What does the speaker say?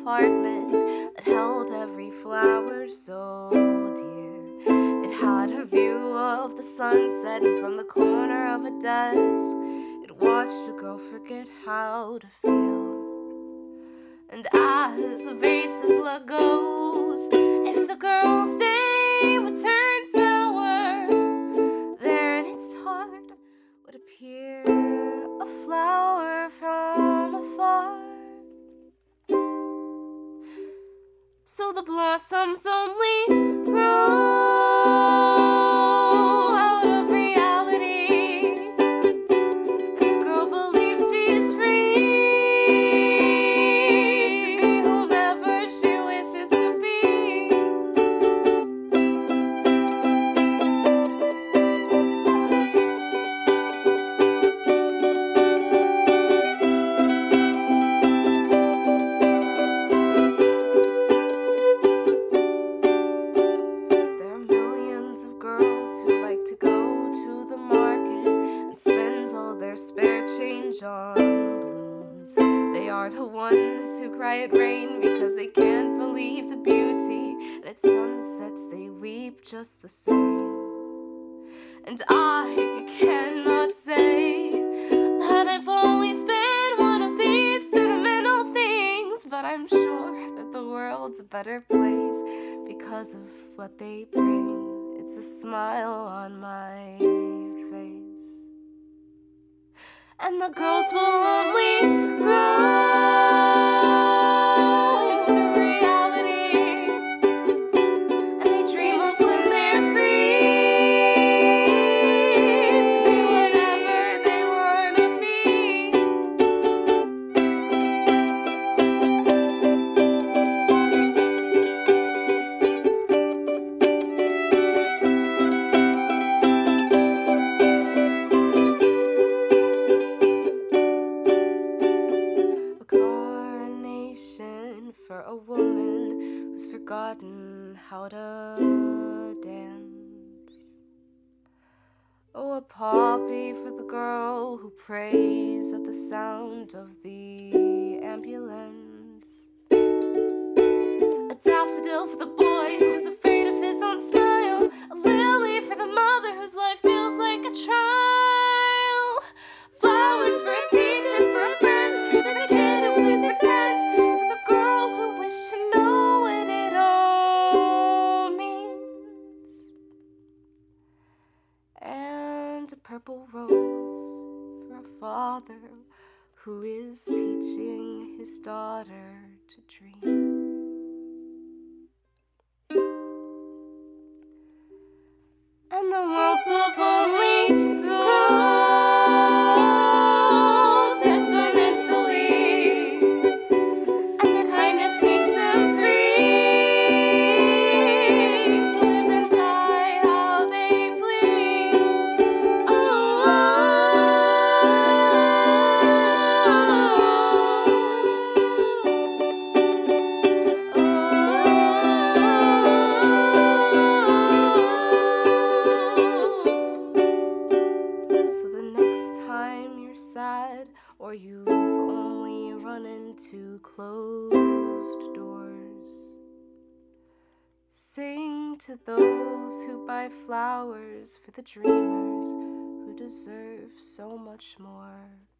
apartment that held every flower so dear. It had a view of the sunset, and from the corner of a desk, it watched a girl forget how to feel. And as the bass's goes, if the girl's day would turn sour, there in its heart would appear a flower from afar. So the blossoms only grow out of reality, and the girl believes she's free to be whomever she wishes to be. There are millions of girls who like to go to the market and spend all their spare change on blooms. They are the ones who cry at rain because they can't believe the beauty, and at sunsets they weep just the same. And I cannot say that I've always been one of these sentimental things, but I'm sure that the world's a better place because of what they bring. It's a smile on my face, and the girls will only grow into reality, and they dream of when they're free to be whatever they want to be. A carnation for a woman who's forgotten how to dance. Oh, a poppy for the girl who prays at the sound of the ambulance. A daffodil for the boy who's afraid of his own smile. A lily for the mother whose life feels like a trial. Flowers for a teacher, for a friend, for the kid who plays pretend, for the girl who wished to know what it all means. And a purple rose for a father who is teaching his daughter to dream. And the world's love only grows exponentially, and their kindness makes them free to live and die how they please. So the next time you're sad, or you've only run into closed doors, sing to those who buy flowers for the dreamers who deserve so much more.